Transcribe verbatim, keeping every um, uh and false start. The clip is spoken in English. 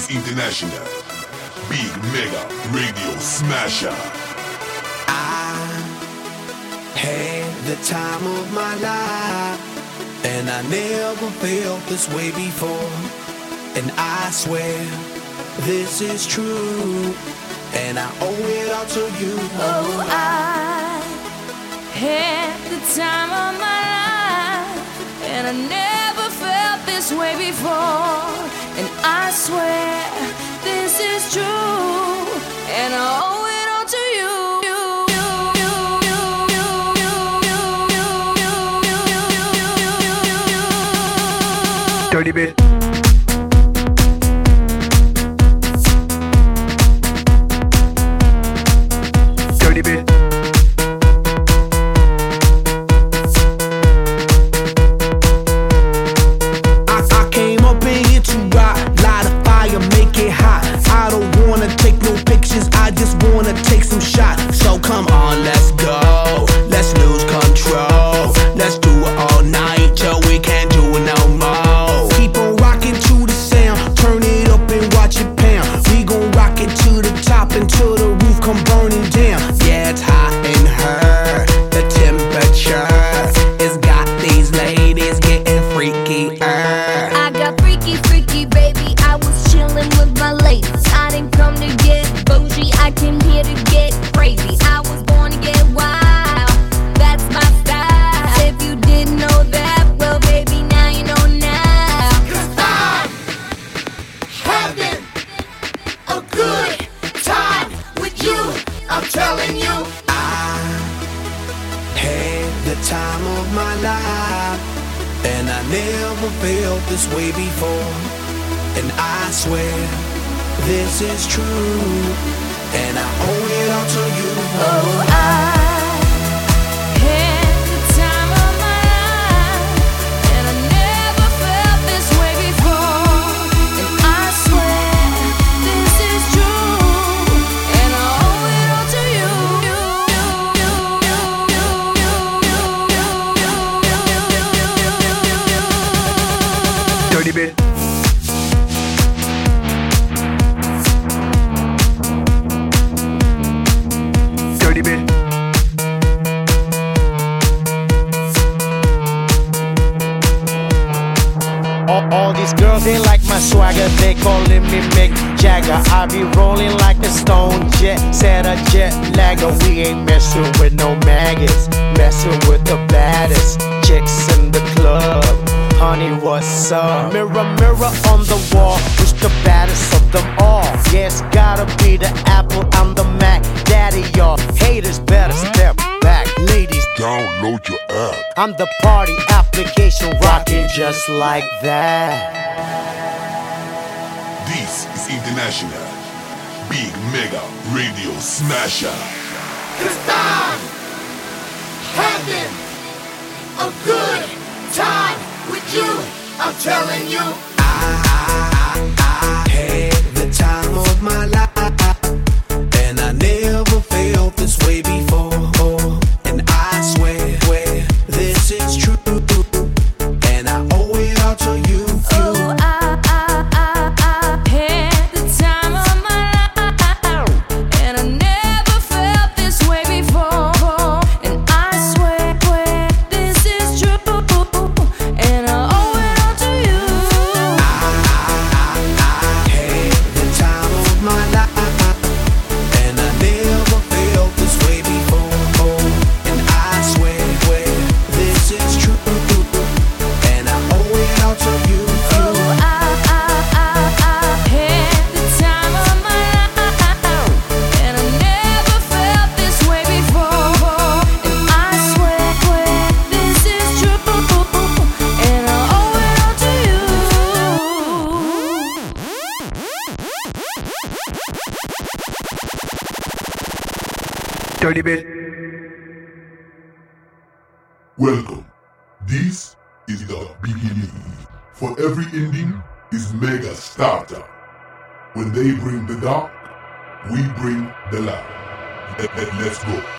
International. Big Mega Radio Smasher. I had the time of my life, and I never felt this way before. And I swear this is true, and I owe it all to you. Oh, I had the time of my life, and I never felt this way before. And I swear this is true, and I owe it all to you. Dirty bit. Dirty bit. I, I came up in here to rock, light a fire, make it hot. I don't wanna take no pictures, I just wanna take some shots. So come on, let's go, let's lose control. Let's do it all night till we can't do it no more. Keep on rocking to the sound, turn it up and watch it pound. We gon' rock it to the top until the roof come burning down. Yeah, it's hot in her, the temperature has got these ladies getting freaky. I got freaky, freaky, baby. I was chillin' with my ladies. I didn't come to get bougie, I came here to get crazy. I was born to get wild, that's my style. If you didn't know that, well, baby, now you know now. Cause I'm having a good time with you, I'm telling you. I had the time of my life, and I never felt this way before. And I swear this is true, and I owe it all to you. Oh, I had the time of my life, and I never felt this way before. And I swear this is true, and I owe it all to you. Dirty bit. Dirty bit. All, all these girls, they like my swagger, they calling me Mick Jagger. I be rolling like a stone jet, set a jet lagger. We ain't messing with no maggots, messing with the baddest chicks in the club. Honey, what's up? Mirror, mirror on the wall, who's the baddest of them all? Yeah, it's gotta be the Apple, I'm the Mac. Daddy, y'all haters better step back. Ladies, Download your app. I'm the party application rocking just like that. This is International. Big Mega Radio Smasher. Cause I'm having a good time with you, I'm telling you. I, I, I had the time of my life, and I never felt this way before. And I swear, swear this is true, and I owe it all to you. Oh, I, I, I, I had the time of my life, and I never felt this way before. And I swear, swear this is true, and I owe it all to you. I, I had the time of my life, and I never felt this way before. And I swear, swear this is true, and I owe it all to you. Oh, I, I, I, I had the time of my life, and I never felt this way before. And I swear, swear this is true, and I owe it all to you. Dirty bit. Welcome. This is the beginning. For every ending is mega starter. When they bring the dark, we bring the light. Let, let, let's go.